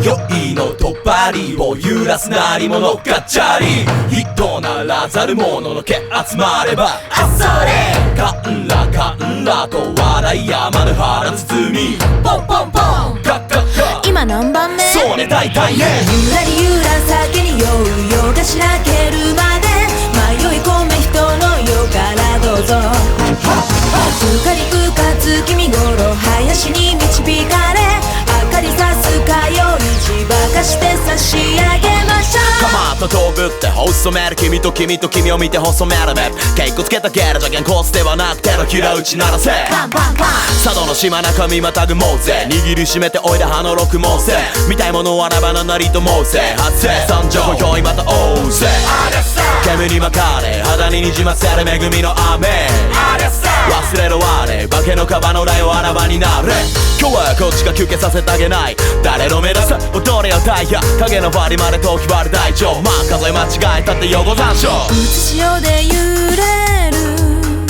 いのとばりを揺らす鳴り物ガチャリ人ならざる者の毛集まればあっそれカンラカンラと笑いやまぬ腹包みポンポンポンカッカッカ今何番目？ そうね大体ねゆらりゆら酒に酔うよがしらけるまで迷い込め人の世からどうぞうかりうかつきみごろ林に導かれ明かりさすかよいちばかして差し上げましょうカマと飛ぶって細める君と君と君を見て細める目稽古つけたゲルじゃけんコースではなく手のひら打ち鳴らせパンパンパン佐渡の島中身またぐもうぜ握りしめておいで葉の六毛せ見たいものはラバナなりともうぜ発生参上今宵またおうぜ煙に巻かれ肌ににじませる恵みの雨忘れろ我化けのカバのライをあらばになれ今日はこっちが休憩させてあげない誰の目指す踊れよダイヤ影のバリまで時割る大丈まあ数え間違えたってよござんしょうつしおで揺れる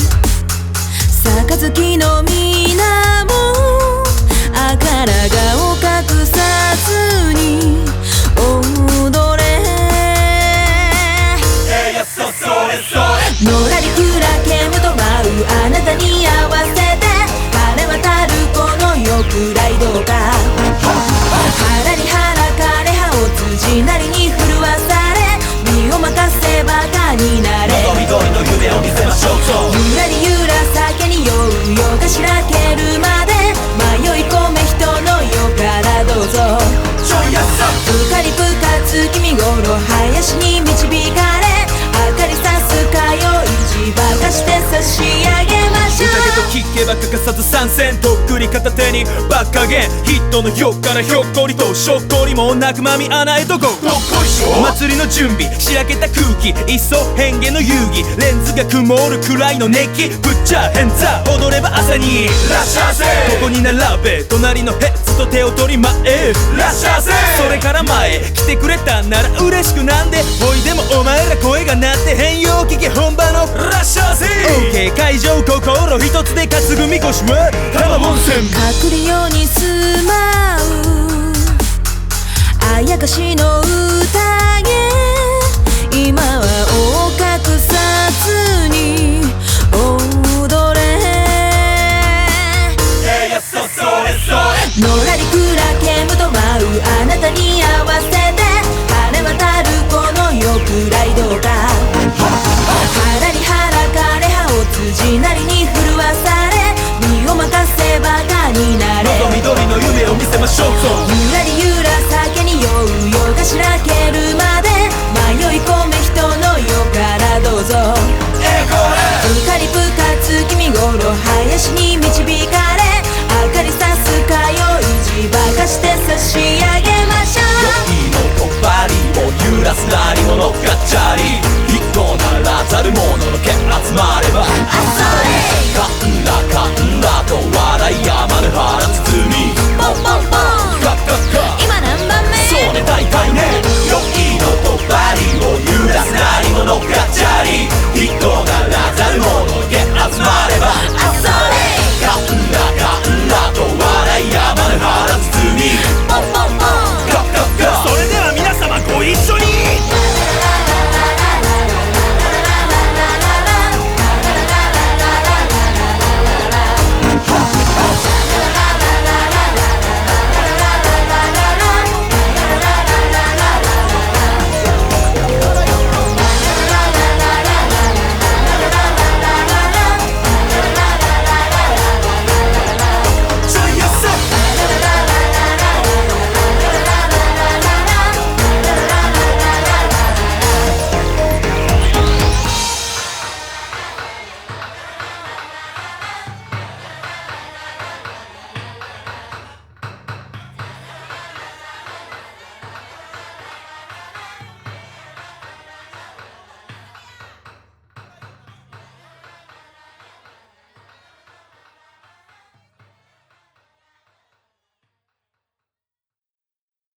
杯の水面あからがを隠さずに踊れのらりくらけむと舞うあなたに合わせて晴れ渡るこの世くらいどうか腹に腹かれ葉を辻なりに震わされ身を任せバカになれ望み通りの夢を見せましょうゆらりゆら酒に酔うよがしらけるまで迷い込め人の世からどうぞうかりぷかつきみごろ林に導かれ明かりさすかよいちばかして差し上げましょう宴と聞けば欠かさず参戦とっくり片手にバッカゲンヒットの世からひょっこりとしょっこりもなくまみ穴へとこお祭りの準備しらけた空気一層変化の遊戯レンズが曇るくらいの熱気プッチャーヘンザー踊れば朝にらっしゃいせここに並べ隣のヘッズと手を取り前らっしゃいせそれから前来てくれたんなら嬉しくなんでおいでもお前ら声が鳴って変容聞け本場のらっしゃいせ OK 会場心一つで担ぐみこしは玉温泉隠れようにすま